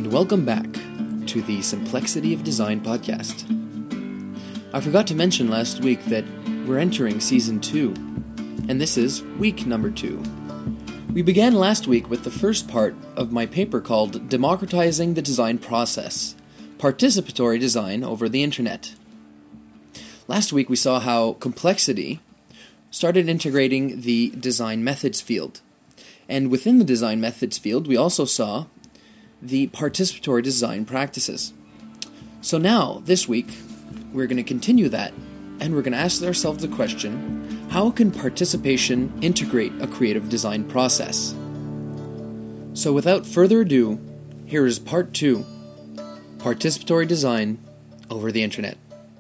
and welcome back to the Simplexity of Design podcast. I forgot to mention last week that we're entering Season 2, and this is week number 2. We began last week with the first part of my paper called Democratizing the Design Process, Participatory Design over the Internet. Last week we saw how complexity started integrating the design methods field. And within the design methods field, we also saw the participatory design practices. So now, this week, we're going to continue that, and we're going to ask ourselves the question, how can participation integrate a creative design process? So without further ado, here is part 2, Participatory Design over the Internet.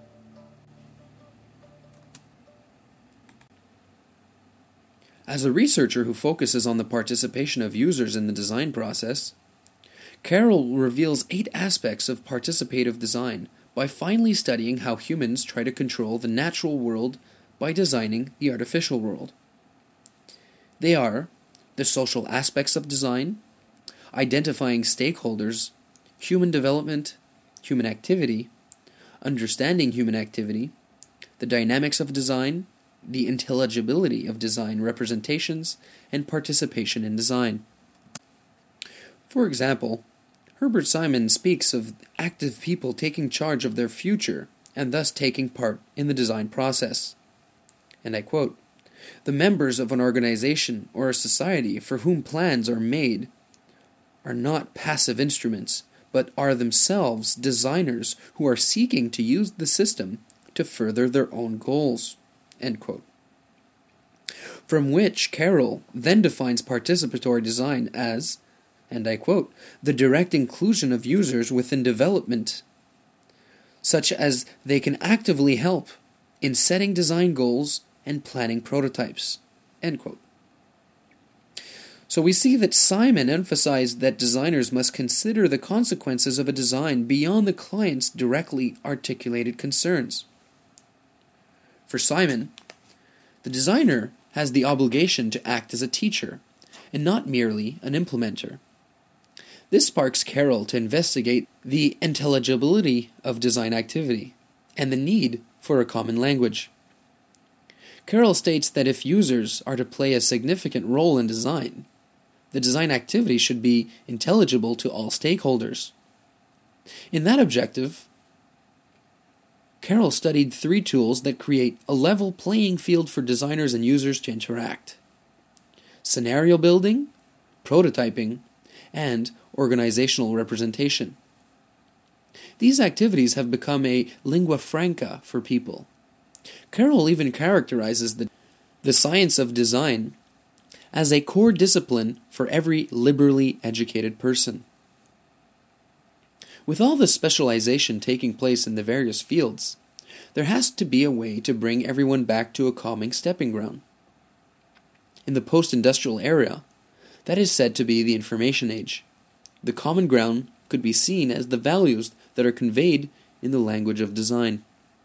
As a researcher who focuses on the participation of users in the design process, Carroll reveals 8 aspects of participative design by finally studying how humans try to control the natural world by designing the artificial world. They are the social aspects of design, identifying stakeholders, human development, human activity, understanding human activity, the dynamics of design, the intelligibility of design representations, and participation in design. For example, Herbert Simon speaks of active people taking charge of their future and thus taking part in the design process. And I quote, "The members of an organization or a society for whom plans are made are not passive instruments, but are themselves designers who are seeking to use the system to further their own goals." End quote. From which Carroll then defines participatory design as, and I quote, "the direct inclusion of users within development, such as they can actively help in setting design goals and planning prototypes." End quote. So we see that Simon emphasized that designers must consider the consequences of a design beyond the client's directly articulated concerns. For Simon, the designer has the obligation to act as a teacher, and not merely an implementer. This sparks Carroll to investigate the intelligibility of design activity, and the need for a common language. Carroll states that if users are to play a significant role in design, the design activity should be intelligible to all stakeholders. In that objective, Carroll studied 3 tools that create a level playing field for designers and users to interact: scenario building, prototyping, and organizational representation. These activities have become a lingua franca for people. Carroll even characterizes the science of design as a core discipline for every liberally educated person. With all the specialization taking place in the various fields, there has to be a way to bring everyone back to a common stepping ground. In the post-industrial era, that is said to be the information age. The common ground could be seen as the values that are conveyed in the language of design.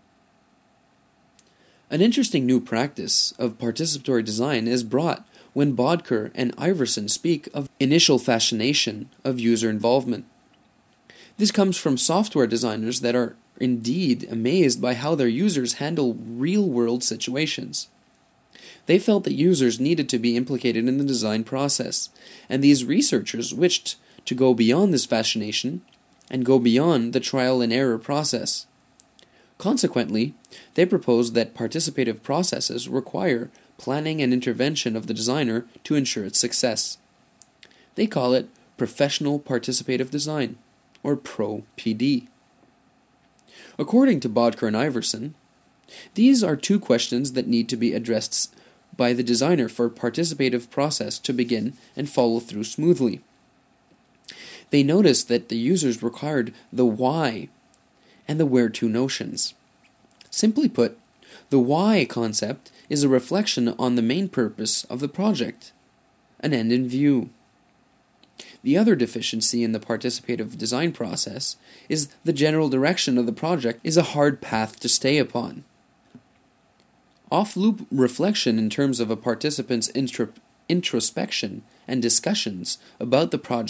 An interesting new practice of participatory design is brought when Bodker and Iverson speak of initial fascination of user involvement. This comes from software designers that are indeed amazed by how their users handle real-world situations. They felt that users needed to be implicated in the design process, and these researchers wished to go beyond this fascination and go beyond the trial and error process. Consequently, they proposed that participative processes require planning and intervention of the designer to ensure its success. They call it professional participative design, or PRO-PD. According to Bodker and Iverson, these are 2 questions that need to be addressed by the designer for a participative process to begin and follow through smoothly. They noticed that the users required the why and the where-to notions. Simply put, the why concept is a reflection on the main purpose of the project, an end in view. The other deficiency in the participative design process is the general direction of the project is a hard path to stay upon. Off-loop reflection in terms of a participant's introspection and discussions about the project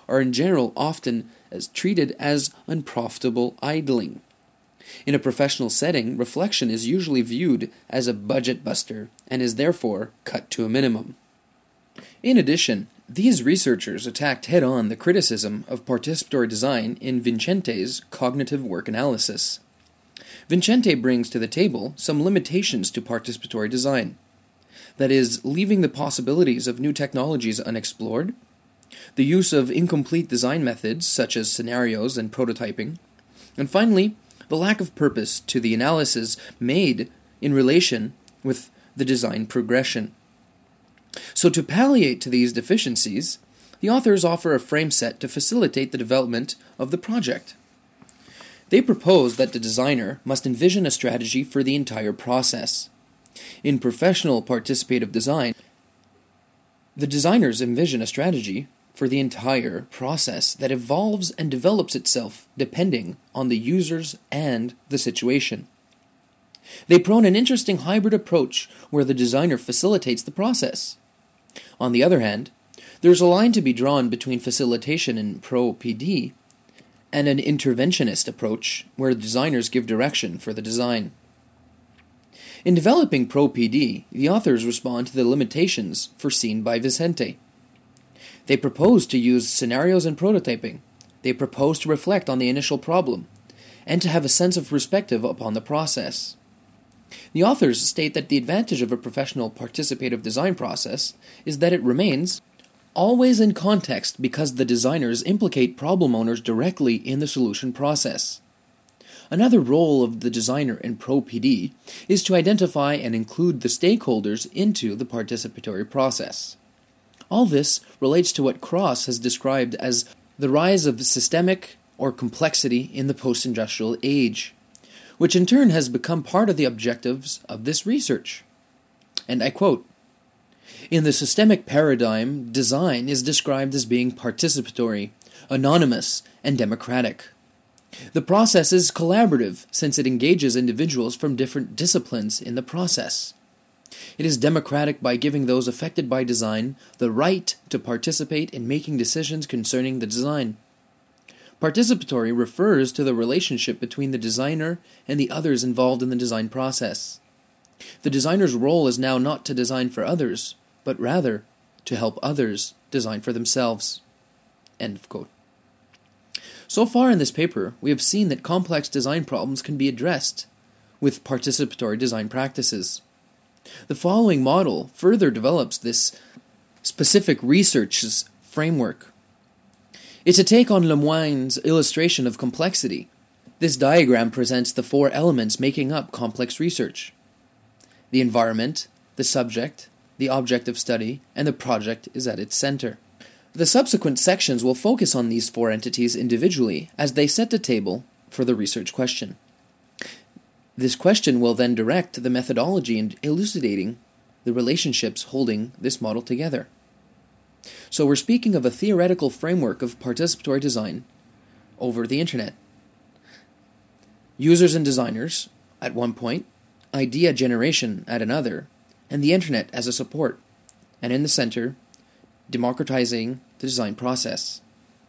are in general often treated as unprofitable idling. In a professional setting, reflection is usually viewed as a budget buster and is therefore cut to a minimum. In addition, these researchers attacked head-on the criticism of participatory design in Vincente's cognitive work analysis. Vincente brings to the table some limitations to participatory design. That is, leaving the possibilities of new technologies unexplored, the use of incomplete design methods such as scenarios and prototyping, and finally, the lack of purpose to the analysis made in relation with the design progression. So to palliate to these deficiencies, the authors offer a frame set to facilitate the development of the project. They propose that the designer must envision a strategy for the entire process. In professional participative design, the designers envision a strategy for the entire process that evolves and develops itself depending on the users and the situation. They prone an interesting hybrid approach where the designer facilitates the process. On the other hand, there is a line to be drawn between facilitation in pro-PD and an interventionist approach where designers give direction for the design. In developing pro-PD, the authors respond to the limitations foreseen by Vincente. They propose to use scenarios and prototyping. They propose to reflect on the initial problem and to have a sense of perspective upon the process. The authors state that the advantage of a professional participative design process is that it remains always in context because the designers implicate problem owners directly in the solution process. Another role of the designer in pro-PD is to identify and include the stakeholders into the participatory process. All this relates to what Cross has described as the rise of systemic or complexity in the post-industrial age, which in turn has become part of the objectives of this research. And I quote, "In the systemic paradigm, design is described as being participatory, anonymous, and democratic. The process is collaborative since it engages individuals from different disciplines in the process. It is democratic by giving those affected by design the right to participate in making decisions concerning the design. Participatory refers to the relationship between the designer and the others involved in the design process. The designer's role is now not to design for others, but rather to help others design for themselves." End of quote. So far in this paper, we have seen that complex design problems can be addressed with participatory design practices. The following model further develops this specific research's framework. It's a take on Lemoine's illustration of complexity. This diagram presents the four elements making up complex research: the environment, the subject, the object of study, and the project is at its center. The subsequent sections will focus on these four entities individually as they set the table for the research question. This question will then direct the methodology in elucidating the relationships holding this model together. So we're speaking of a theoretical framework of participatory design over the internet. Users and designers at one point, idea generation at another, and the internet as a support, and in the center, democratizing the design process.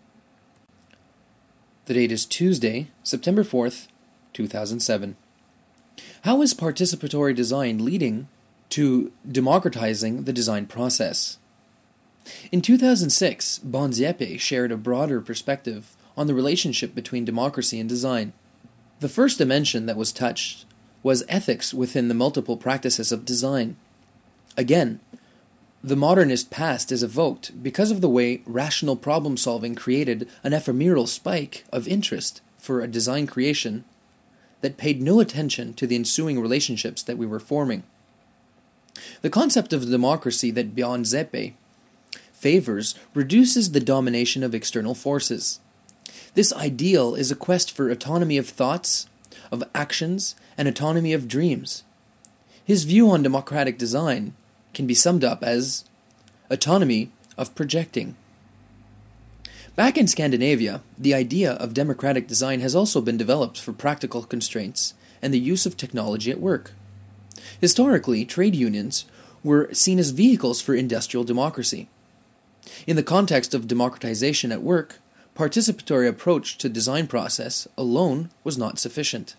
The date is Tuesday, September 4th, 2007. How is participatory design leading to democratizing the design process? In 2006, Bonziepe shared a broader perspective on the relationship between democracy and design. The first dimension that was touched was ethics within the multiple practices of design. Again, the modernist past is evoked because of the way rational problem-solving created an ephemeral spike of interest for a design creation that paid no attention to the ensuing relationships that we were forming. The concept of democracy that Bonziepe favors reduces the domination of external forces. This ideal is a quest for autonomy of thoughts, of actions, and autonomy of dreams. His view on democratic design can be summed up as autonomy of projecting. Back in Scandinavia, the idea of democratic design has also been developed for practical constraints and the use of technology at work. Historically, trade unions were seen as vehicles for industrial democracy. In the context of democratization at work, participatory approach to design process alone was not sufficient.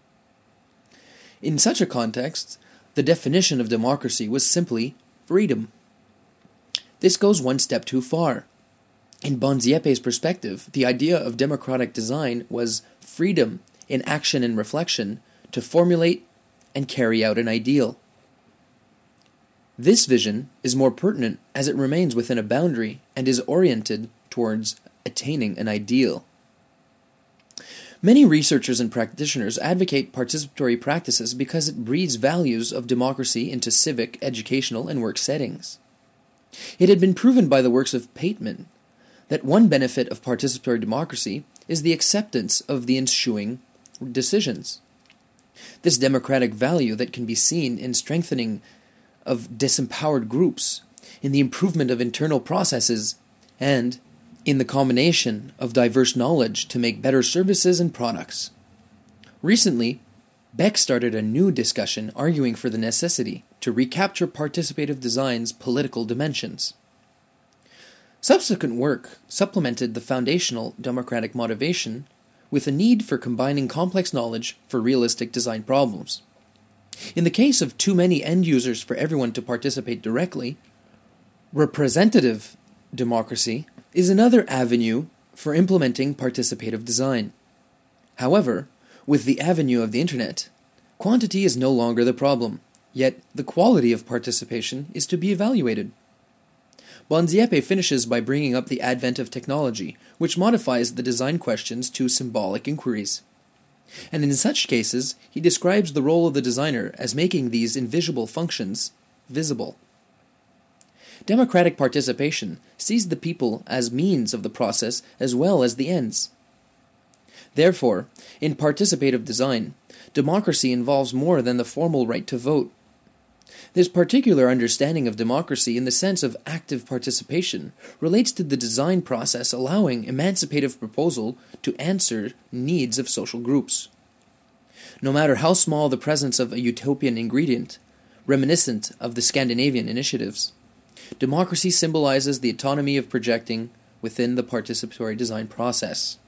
In such a context, the definition of democracy was simply freedom. This goes one step too far. In Bonzieppe's perspective, the idea of democratic design was freedom in action and reflection to formulate and carry out an ideal. This vision is more pertinent as it remains within a boundary and is oriented towards attaining an ideal. Many researchers and practitioners advocate participatory practices because it breeds values of democracy into civic, educational, and work settings. It had been proven by the works of Pateman that one benefit of participatory democracy is the acceptance of the ensuing decisions. This democratic value that can be seen in strengthening of disempowered groups, in the improvement of internal processes, and in the combination of diverse knowledge to make better services and products. Recently, Beck started a new discussion arguing for the necessity to recapture participative design's political dimensions. Subsequent work supplemented the foundational democratic motivation with a need for combining complex knowledge for realistic design problems. In the case of too many end users for everyone to participate directly, representative democracy is another avenue for implementing participative design. However, with the avenue of the Internet, quantity is no longer the problem, yet the quality of participation is to be evaluated. Bonzieppe finishes by bringing up the advent of technology, which modifies the design questions to symbolic inquiries. And in such cases, he describes the role of the designer as making these invisible functions visible. Democratic participation sees the people as means of the process as well as the ends. Therefore, in participative design, democracy involves more than the formal right to vote. This particular understanding of democracy in the sense of active participation relates to the design process allowing emancipative proposal to answer needs of social groups. No matter how small the presence of a utopian ingredient, reminiscent of the Scandinavian initiatives, democracy symbolizes the autonomy of projecting within the participatory design process.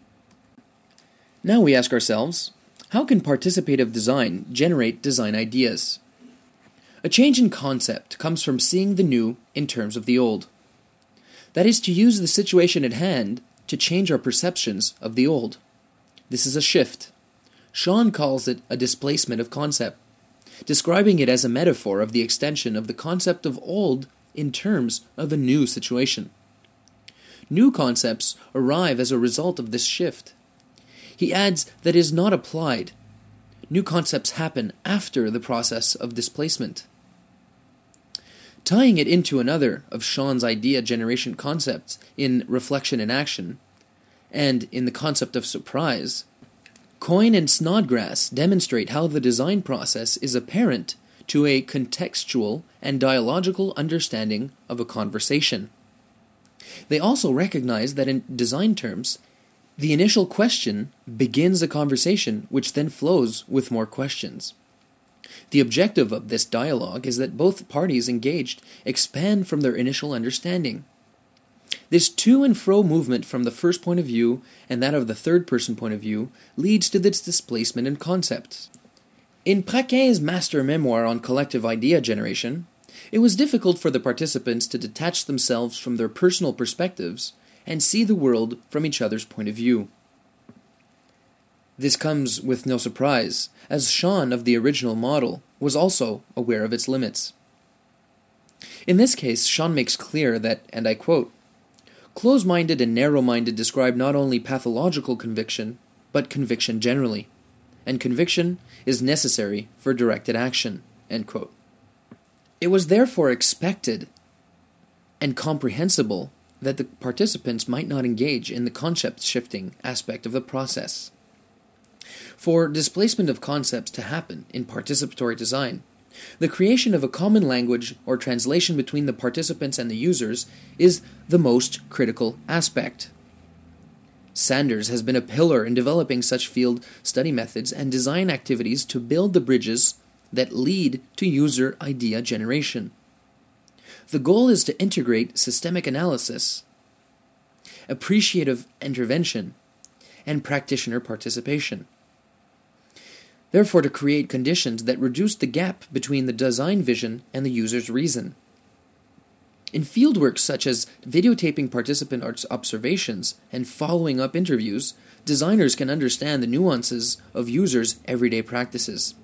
Now we ask ourselves, how can participative design generate design ideas? A change in concept comes from seeing the new in terms of the old. That is to use the situation at hand to change our perceptions of the old. This is a shift. Sean calls it a displacement of concept, describing it as a metaphor of the extension of the concept of old in terms of a new situation. New concepts arrive as a result of this shift. He adds that it is not applied. New concepts happen after the process of displacement. Tying it into another of Sean's idea generation concepts in Reflection in Action, and in the concept of surprise, Coyne and Snodgrass demonstrate how the design process is apparent to a contextual and dialogical understanding of a conversation. They also recognize that in design terms, the initial question begins a conversation which then flows with more questions. The objective of this dialogue is that both parties engaged expand from their initial understanding. This to and fro movement from the first point of view and that of the third person point of view leads to this displacement in concepts. In Praquin's master memoir on collective idea generation, it was difficult for the participants to detach themselves from their personal perspectives and see the world from each other's point of view. This comes with no surprise, as Sean of the original model was also aware of its limits. In this case, Sean makes clear that, and I quote, "Close-minded and narrow-minded describe not only pathological conviction, but conviction generally, and conviction is necessary for directed action." End quote. It was therefore expected and comprehensible that the participants might not engage in the concept-shifting aspect of the process. For displacement of concepts to happen in participatory design, the creation of a common language or translation between the participants and the users is the most critical aspect. Sanders has been a pillar in developing such field study methods and design activities to build the bridges that lead to user idea generation. The goal is to integrate systemic analysis, appreciative intervention, and practitioner participation. Therefore, to create conditions that reduce the gap between the design vision and the user's reason. In fieldwork such as videotaping participant observations and following up interviews, designers can understand the nuances of users' everyday practices.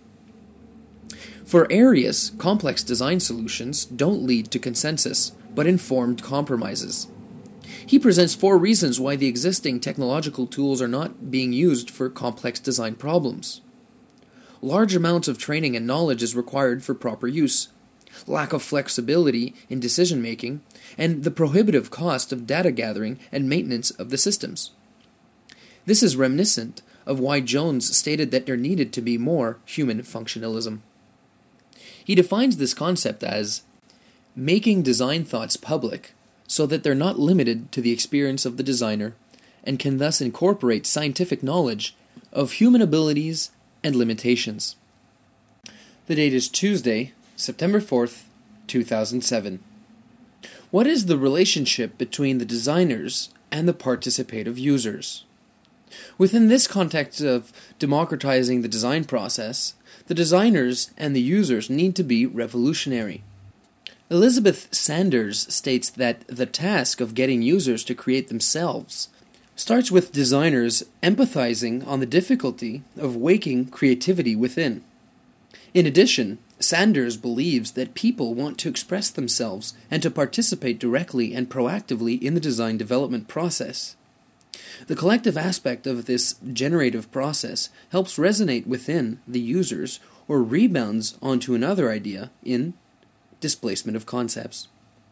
For Arias, complex design solutions don't lead to consensus, but informed compromises. He presents 4 reasons why the existing technological tools are not being used for complex design problems. Large amounts of training and knowledge is required for proper use, lack of flexibility in decision-making, and the prohibitive cost of data gathering and maintenance of the systems. This is reminiscent of why Jones stated that there needed to be more human functionalism. He defines this concept as making design thoughts public so that they're not limited to the experience of the designer and can thus incorporate scientific knowledge of human abilities and limitations. The date is Tuesday, September 4th, 2007. What is the relationship between the designers and the participative users? Within this context of democratizing the design process, the designers and the users need to be revolutionary. Elizabeth Sanders states that the task of getting users to create themselves starts with designers empathizing on the difficulty of waking creativity within. In addition, Sanders believes that people want to express themselves and to participate directly and proactively in the design development process. The collective aspect of this generative process helps resonate within the users or rebounds onto another idea in displacement of concepts.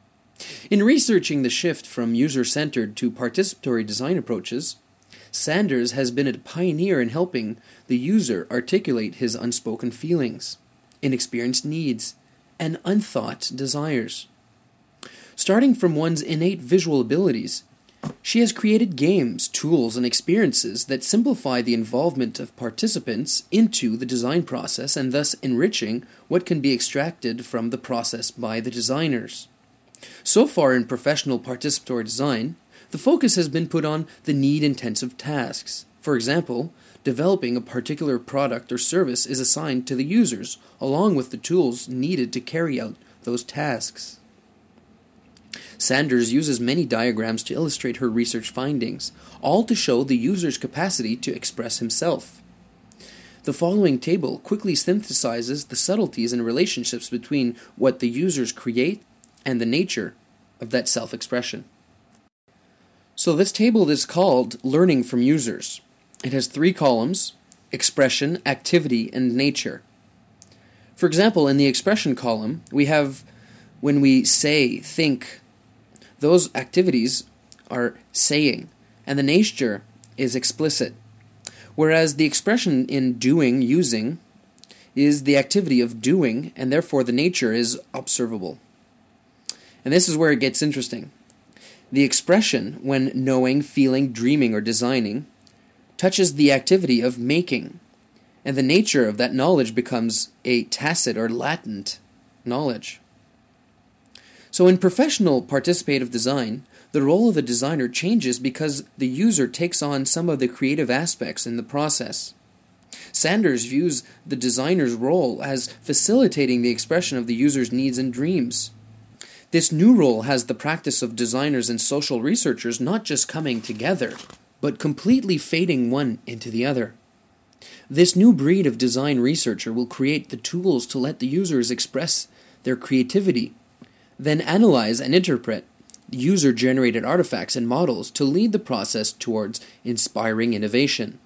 In researching the shift from user-centered to participatory design approaches, Sanders has been a pioneer in helping the user articulate his unspoken feelings, inexperienced needs, and unthought desires. Starting from one's innate visual abilities, she has created games, tools, and experiences that simplify the involvement of participants into the design process and thus enriching what can be extracted from the process by the designers. So far in professional participatory design, the focus has been put on the need-intensive tasks. For example, developing a particular product or service is assigned to the users, along with the tools needed to carry out those tasks. Sanders uses many diagrams to illustrate her research findings, all to show the user's capacity to express himself. The following table quickly synthesizes the subtleties and relationships between what the users create and the nature of that self-expression. So this table is called Learning from Users. It has 3 columns: expression, activity, and nature. For example, in the expression column, we have when we say, think. Those activities are saying, and the nature is explicit. Whereas the expression in doing, using, is the activity of doing, and therefore the nature is observable. And this is where it gets interesting. The expression, when knowing, feeling, dreaming, or designing, touches the activity of making, and the nature of that knowledge becomes a tacit or latent knowledge. So in professional participative design, the role of the designer changes because the user takes on some of the creative aspects in the process. Sanders views the designer's role as facilitating the expression of the user's needs and dreams. This new role has the practice of designers and social researchers not just coming together, but completely fading one into the other. This new breed of design researcher will create the tools to let the users express their creativity, then analyze and interpret user-generated artifacts and models to lead the process towards inspiring innovation.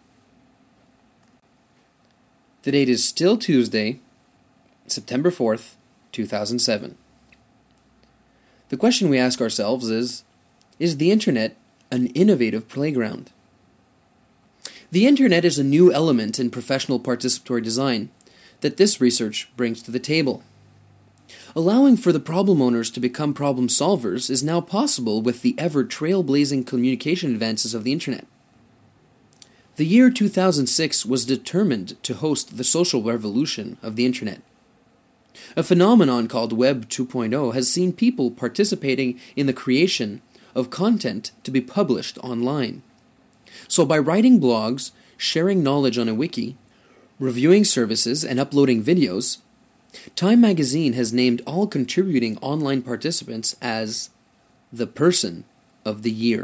The date is still Tuesday, September 4th, 2007. The question we ask ourselves is the Internet an innovative playground? The Internet is a new element in professional participatory design that this research brings to the table. Allowing for the problem owners to become problem solvers is now possible with the ever trailblazing communication advances of the Internet. The year 2006 was determined to host the social revolution of the Internet. A phenomenon called Web 2.0 has seen people participating in the creation of content to be published online. So by writing blogs, sharing knowledge on a wiki, reviewing services, and uploading videos, Time magazine has named all contributing online participants as the Person of the Year.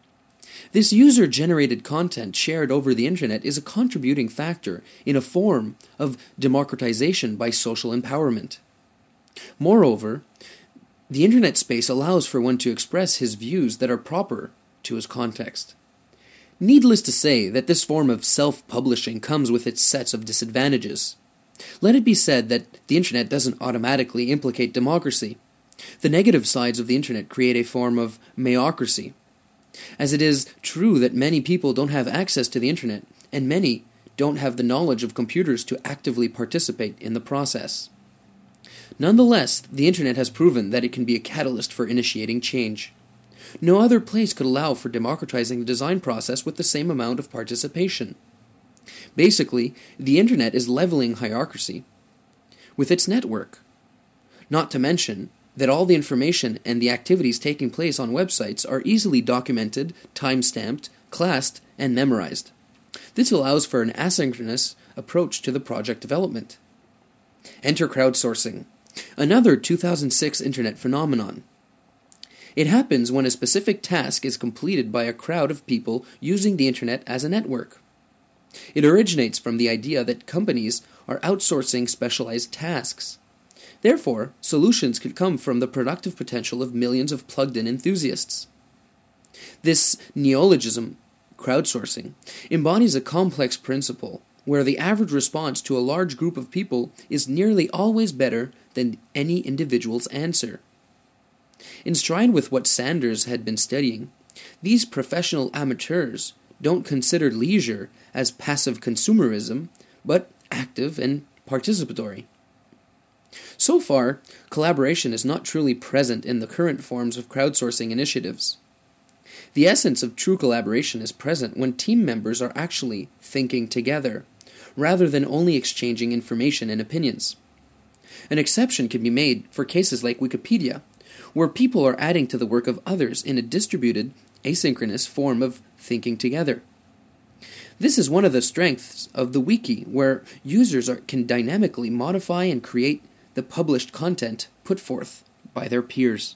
This user-generated content shared over the internet is a contributing factor in a form of democratization by social empowerment. Moreover, the internet space allows for one to express his views that are proper to his context. Needless to say that this form of self-publishing comes with its sets of disadvantages. Let it be said that the internet doesn't automatically implicate democracy. The negative sides of the internet create a form of mayocracy. As it is true that many people don't have access to the internet, and many don't have the knowledge of computers to actively participate in the process. Nonetheless, the internet has proven that it can be a catalyst for initiating change. No other place could allow for democratizing the design process with the same amount of participation. Basically, the internet is leveling hierarchy with its network. Not to mention that all the information and the activities taking place on websites are easily documented, time-stamped, classed, and memorized. This allows for an asynchronous approach to the project development. Enter crowdsourcing, another 2006 internet phenomenon. It happens when a specific task is completed by a crowd of people using the internet as a network. It originates from the idea that companies are outsourcing specialized tasks. Therefore, solutions could come from the productive potential of millions of plugged-in enthusiasts. This neologism, crowdsourcing, embodies a complex principle where the average response to a large group of people is nearly always better than any individual's answer. In stride with what Sanders had been studying, these professional amateurs don't consider leisure as passive consumerism, but active and participatory. So far, collaboration is not truly present in the current forms of crowdsourcing initiatives. The essence of true collaboration is present when team members are actually thinking together, rather than only exchanging information and opinions. An exception can be made for cases like Wikipedia, where people are adding to the work of others in a distributed, asynchronous form of thinking together. This is one of the strengths of the wiki, where users can dynamically modify and create the published content put forth by their peers.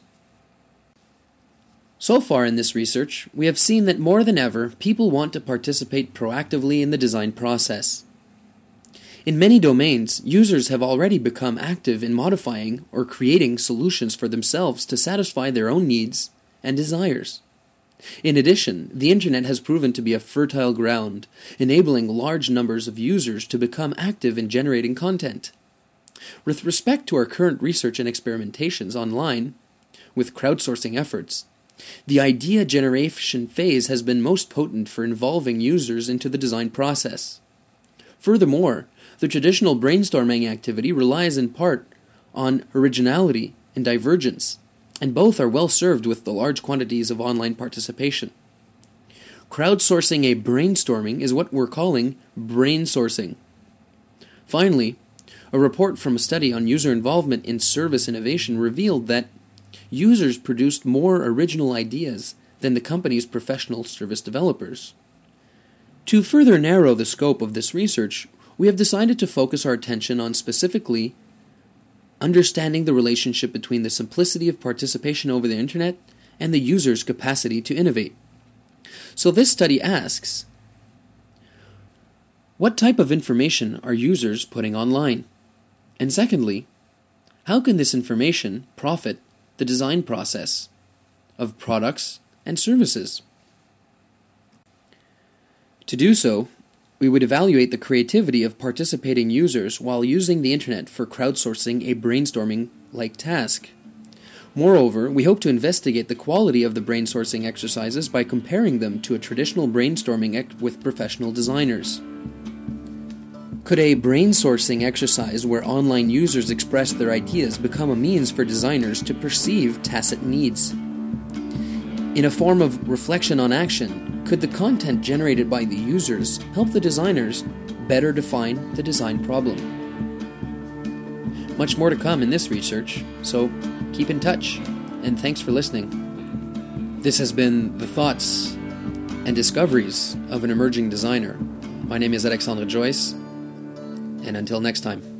So far in this research, we have seen that more than ever, people want to participate proactively in the design process. In many domains, users have already become active in modifying or creating solutions for themselves to satisfy their own needs and desires. In addition, the internet has proven to be a fertile ground, enabling large numbers of users to become active in generating content. With respect to our current research and experimentations online, with crowdsourcing efforts, the idea generation phase has been most potent for involving users into the design process. Furthermore, the traditional brainstorming activity relies in part on originality and divergence, and both are well served with the large quantities of online participation. Crowdsourcing a brainstorming is what we're calling brain sourcing. Finally, a report from a study on user involvement in service innovation revealed that users produced more original ideas than the company's professional service developers. To further narrow the scope of this research, we have decided to focus our attention on specifically understanding the relationship between the simplicity of participation over the internet and the user's capacity to innovate. So this study asks, what type of information are users putting online? And secondly, how can this information profit the design process of products and services? To do so, we would evaluate the creativity of participating users while using the internet for crowdsourcing a brainstorming-like task. Moreover, we hope to investigate the quality of the brain-sourcing exercises by comparing them to a traditional brainstorming with professional designers. Could a brain-sourcing exercise where online users express their ideas become a means for designers to perceive tacit needs? In a form of reflection on action, could the content generated by the users help the designers better define the design problem? Much more to come in this research, so keep in touch, and thanks for listening. This has been the thoughts and discoveries of an emerging designer. My name is Alexandre Joyce, and until next time.